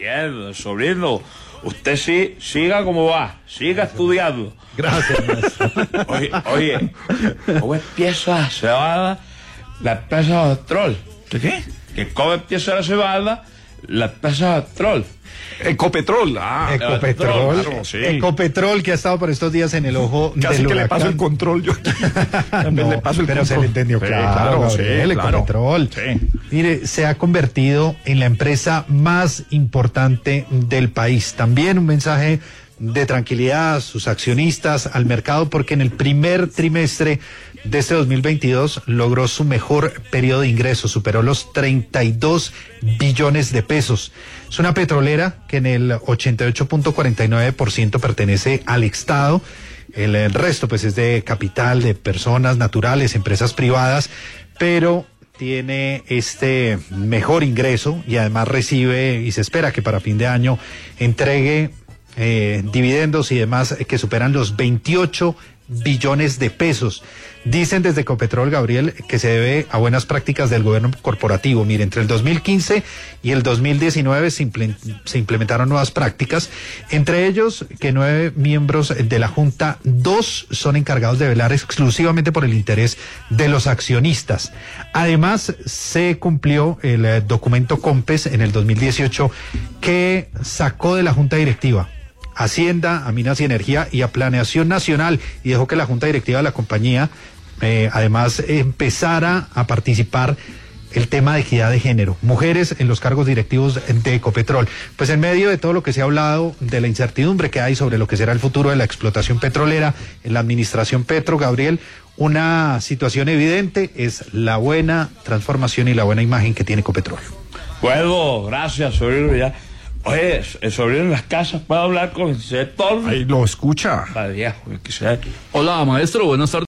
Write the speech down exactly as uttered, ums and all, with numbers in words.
Bien, sobrino. Usted sí, siga como va, siga estudiando. Gracias, maestro. Oye, oye, ¿cómo empieza la cebada la empresa Petrol? ¿De qué? ¿Que cómo empieza la cebada la empresa Petrol? Ecopetrol, ah. Ecopetrol, claro, sí. Ecopetrol que ha estado por estos días en el ojo Casi del que le huracán. paso el control yo. No, le paso el pero control. se le entendió, Sí, claro, claro, Gabriel, sí, claro. Ecopetrol. Sí. Mire, se ha convertido en la empresa más importante del país. También un mensaje de tranquilidad a sus accionistas, al mercado, porque en el primer trimestre de este dos mil veintidós logró su mejor periodo de ingresos, superó los treinta y dos billones de pesos. Es una petrolera que en el ochenta y ocho punto cuarenta y nueve por ciento pertenece al Estado. El, el resto pues es de capital, de personas naturales, empresas privadas, pero tiene este mejor ingreso y además recibe y se espera que para fin de año entregue eh, dividendos y demás que superan los veintiocho billones de pesos. Dicen desde Ecopetrol, Gabriel, que se debe a buenas prácticas del gobierno corporativo. Mire, entre el dos mil quince y el dos mil diecinueve se, imple se implementaron nuevas prácticas, entre ellos que nueve miembros de la Junta, dos son encargados de velar exclusivamente por el interés de los accionistas. Además, se cumplió el eh, documento COMPES en el dos mil dieciocho que sacó de la Junta Directiva Hacienda, a Minas y Energía y a Planeación Nacional, y dejó que la Junta Directiva de la compañía eh, además empezara a participar el tema de equidad de género, mujeres en los cargos directivos de Ecopetrol. Pues en medio de todo lo que se ha hablado, de la incertidumbre que hay sobre lo que será el futuro de la explotación petrolera en la administración Petro, Gabriel, una situación evidente es la buena transformación y la buena imagen que tiene Ecopetrol. Bueno, gracias, sobrino, ya. Oye, el sobrino en las casas, ¿puedo hablar con el sector? Ahí lo escucha. Viejo, que sea. Hola, maestro, buenas tardes.